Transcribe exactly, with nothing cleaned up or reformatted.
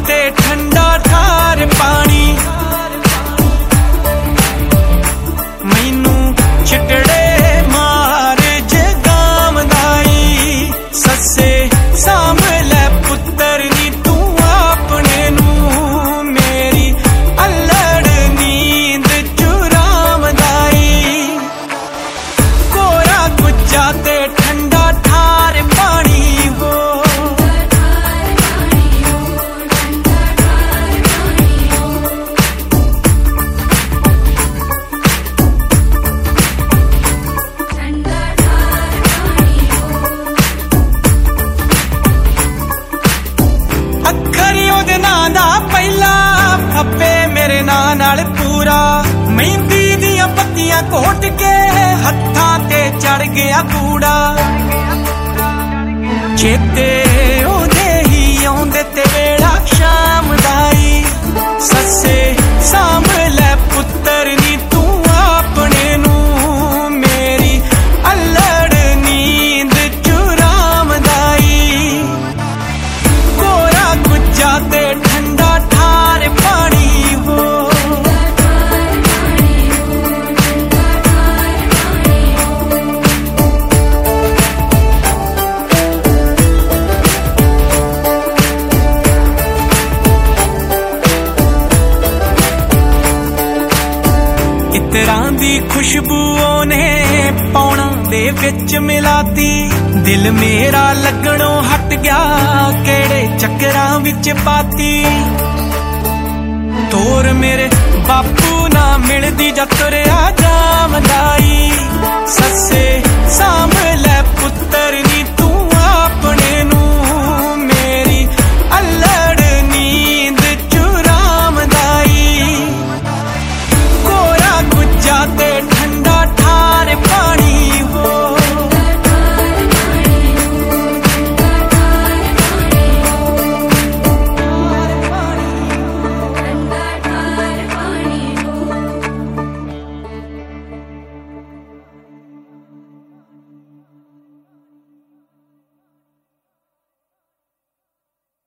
ते ठंडा ठार पानी मैनू चिटड़े मार जगाम दाई सस्से साम लै पुत्तर नी तू अपने नू मेरी अल्लड़ नींद चुराम दाई कोरा गुज्जा ते ठंडा ठार पानी हो पहला फप्पे मेरे नां नाल पूरा मेहंदी दियां पत्तियां कोट के हत्थां ते चढ़ गया कूड़ा चेते ओंदे ही आउंदे ते वेला शाम दाई सस्से साम लै पुत्तर नी तू अपने नू मेरी अल्लड़ नींद चुराम दाई कोरा गुज्जा ते ठंडा ठार पानी हो इतरां दी खुशबू ने पौना दे विच मिलाती दिल मेरा लगणों हट गया केड़े चक्करां विच पाती तोर मेरे बापू ना मिलदी जा तुरिया जामदाई सस्से साम लै पुत्तर